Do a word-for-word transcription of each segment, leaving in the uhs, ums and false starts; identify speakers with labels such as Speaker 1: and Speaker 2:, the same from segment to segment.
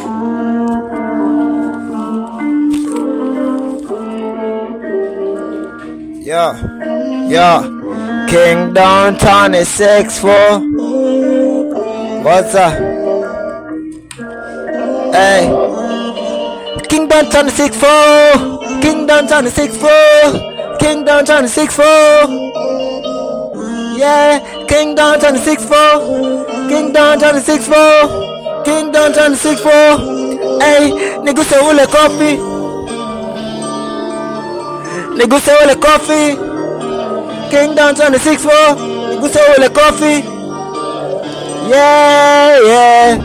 Speaker 1: Yo, yo, Kingdom twenty-six four. What's up? Hey, Kingdom twenty-six four. Kingdom twenty-six four. Kingdom twenty-six four. Yeah, Kingdom twenty-six four. Kingdom twenty-six four. Kingdom twenty-six four. Hey, niguse ule coffee. Niguse ule coffee. Kingdom twenty-six four. Niguse ule coffee. Yeah, yeah.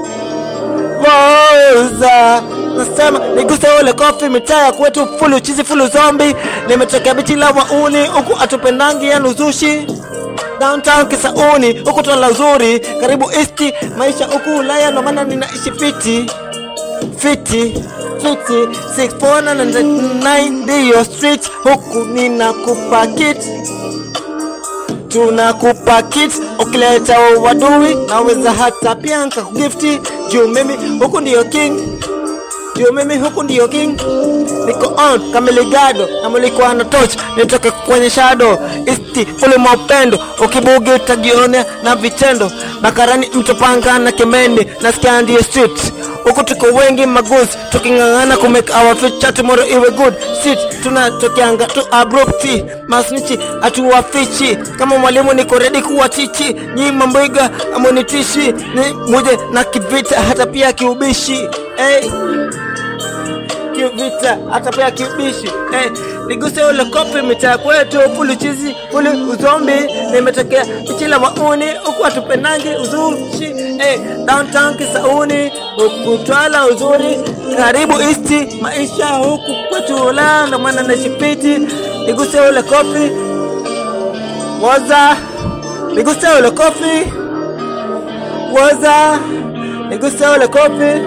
Speaker 1: Rosa. Nasema niguse ule coffee, mitaa kwetu full uchizi full zombie. Nimetokea bichi la wauni huku atupendangi ya nuzushi. Downtown Kisauni huku tuna uzuri. Karibu East maisha huku Ulaya ndo maana ninaishi fiti. Fiti Fiti six four nine ndiyo street. Huku ninakupa kit, tunakupa kit. Ukileta wadui naweza hata pia nikakugifti. Juu mimi huku ndiyo king. Juu mimi huku ndiyo king. Niko on kamiligado na mulikuwa na torch. Nitoke kwenye shadow Isti full maupendo. Ukibugi utajionea na vitendo. Bakarani mtopanga na Kimende. Nasikia ndiyo street. Huku tuko wengi maguzi. Tukingangana kumake our future tomorrow iwe good. Shit tunatokeanga tu abrupti. Masnichi atuwafichi. Kama mwalimu niko ready kuwa tichi. Nyi mambiga amonitishi. Ni muje na kivita hata pia kiubishi. Hey, kivita hata pia kiubishi. Hey, niguse ule kopi mitaa kwetu full chizi ule uzombi. Nimetokea bichila wauni huku atupendangi uzushi. Hey, downtown Kisauni huku twala uzuri. Karibu East maisha huku kwetu Ulaya ndo maana nashipiti. Niguse ule kopi. Waza. Niguse ule kopi. Waza. Niguse ule kopi.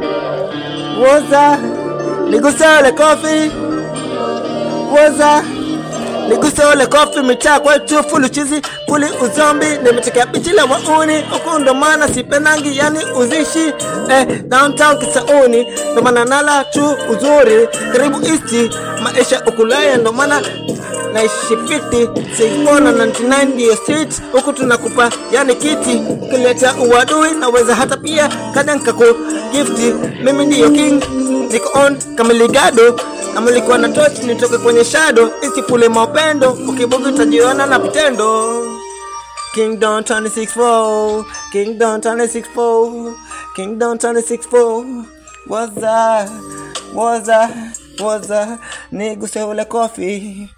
Speaker 1: Waza. Niguse ule kofi. Waza. Niguse ule kofi mitaa kwetu full chizi full uzombi. Nimetokea bichi la wauni huku ndo maana sipendangi yani uzishi. Eh, downtown Kisauni ndo maana nala tu uzuri. Karibu East maisha ukulaya ndo maana naishi fiti. six four nine ndiyo street. Huku tunakupa yani kiti. Ukileta uadui naweza hata pia kada nikaku gifti. Mimi ndiyo king. Niko on kamiligado na mulikuwa na torch. Nitoke kwenye shadow Isi full maupendo. Ukibugi utajiona na vitendo. Kingdom twenty-six four. Kingdom twenty-six four. Kingdom twenty-six four. Waza. Waza. Waza. Niguse ule coffee.